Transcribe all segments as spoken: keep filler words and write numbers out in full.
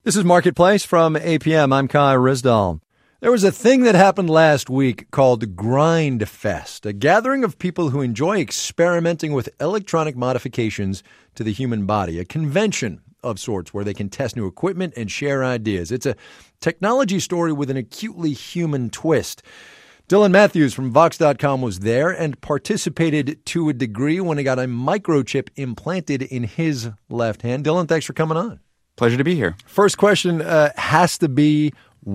This is Marketplace from A P M. I'm Kai Rizdal. There was a thing that happened last week called Grind Fest, a gathering of people who enjoy experimenting with electronic modifications to the human body, a convention of sorts where they can test new equipment and share ideas. It's a technology story with an acutely human twist. Dylan Matthews from Vox dot com was there and participated to a degree when he got a microchip implanted in his left hand. Dylan, thanks for coming on. Pleasure to be here. First question uh, has to be,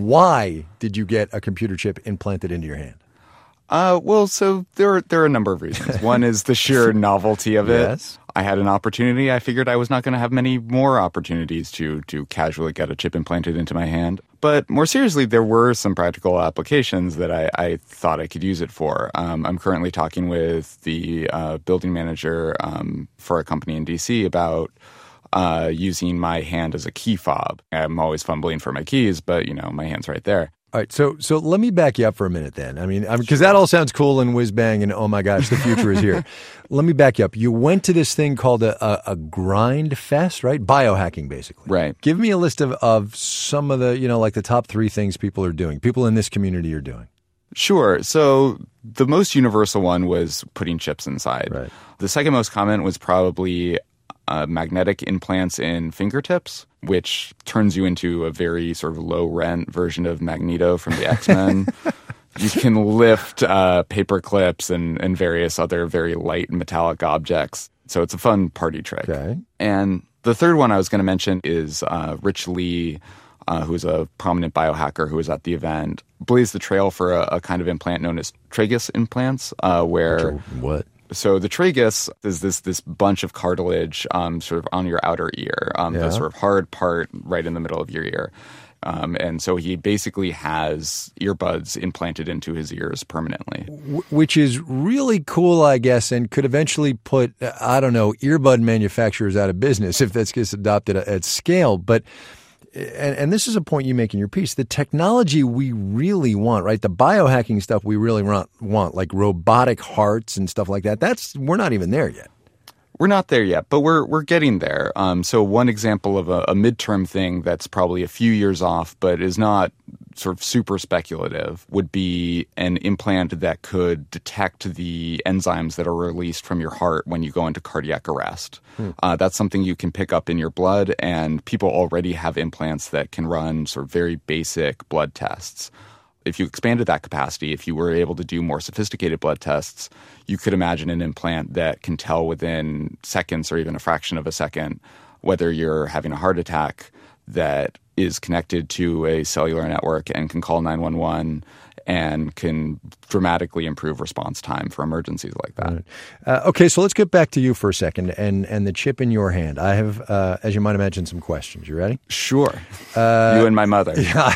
why did you get a computer chip implanted into your hand? Uh, well, so there are, there are a number of reasons. One is the sheer novelty of it. Yes. I had an opportunity. I figured I was not going to have many more opportunities to to casually get a chip implanted into my hand. But more seriously, there were some practical applications that I, I thought I could use it for. Um, I'm currently talking with the uh, building manager um, for a company in D C about uh, using my hand as a key fob. I'm always fumbling for my keys, but, you know, my hand's right there. All right, so so let me back you up for a minute then. I mean, because that all sounds cool and whiz-bang and, oh, my gosh, the future is here. Let me back you up. You went to this thing called a, a, a grind fest, right? Biohacking, basically. Right. Give me a list of, of some of the, you know, like the top three things people are doing, people in this community are doing. Sure. So the most universal one was putting chips inside. Right. The second most common was probably uh, magnetic implants in fingertips, which turns you into a very sort of low-rent version of Magneto from the X-Men. You can lift uh, paper clips and, and various other very light metallic objects. So it's a fun party trick. Okay. And the third one I was going to mention is uh, Rich Lee, uh, who's a prominent biohacker who was at the event, blazed the trail for a, a kind of implant known as tragus implants, uh, where... What? So the tragus is this this bunch of cartilage um, sort of on your outer ear, um, Yeah. the sort of hard part right in the middle of your ear. Um, and so he basically has earbuds implanted into his ears permanently. W- which is really cool, I guess, and could eventually put, I don't know, earbud manufacturers out of business if that gets adopted at scale. But And, and this is a point you make in your piece. The technology we really want, right? The biohacking stuff we really want, want, like robotic hearts and stuff like that. That's we're not even there yet. We're not there yet, but we're we're getting there. Um, so one example of a, a midterm thing that's probably a few years off, but is not sort of super speculative, would be an implant that could detect the enzymes that are released from your heart when you go into cardiac arrest. Hmm. Uh, that's something you can pick up in your blood, and people already have implants that can run sort of very basic blood tests. If you expanded that capacity, if you were able to do more sophisticated blood tests, you could imagine an implant that can tell within seconds or even a fraction of a second whether you're having a heart attack, that is connected to a cellular network and can call nine one one and can dramatically improve response time for emergencies like that. Right. Uh, okay, so let's get back to you for a second and, and the chip in your hand. I have, uh, as you might imagine, some questions. You ready? Sure. Uh, you and my mother. Yeah,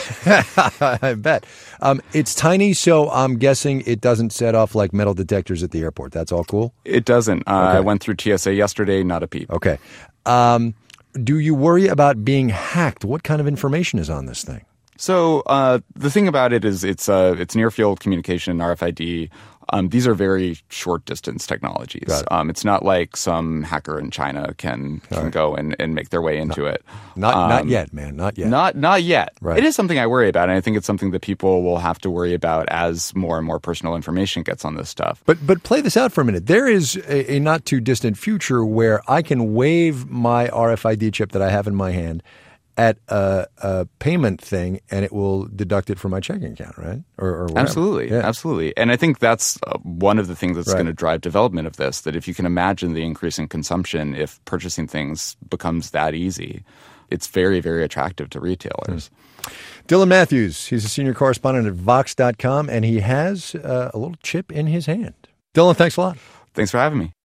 I bet. Um, it's tiny, so I'm guessing it doesn't set off like metal detectors at the airport. That's all cool? It doesn't. Uh, Okay. I went through T S A yesterday, not a peep. Okay. Um, do you worry about being hacked? What kind of information is on this thing? So uh, the thing about it is it's uh, it's near field communication, R F I D. Um, these are very short distance technologies. Got it. Um, it's not like some hacker in China can, can right. go and, and make their way into it. Not Um, not yet, man. Not yet. Not not yet. Right. It is something I worry about, and I think it's something that people will have to worry about as more and more personal information gets on this stuff. But but play this out for a minute. There is a, a not too distant future where I can wave my R F I D chip that I have in my hand at a, a payment thing, and it will deduct it from my checking account, right? Or, or whatever. Absolutely, Yeah. absolutely. And I think that's uh, one of the things that's Right. going to drive development of this, that if you can imagine the increase in consumption, if purchasing things becomes that easy, it's very, very attractive to retailers. Mm. Dylan Matthews, he's a senior correspondent at Vox dot com, and he has uh, a little chip in his hand. Dylan, thanks a lot. Thanks for having me.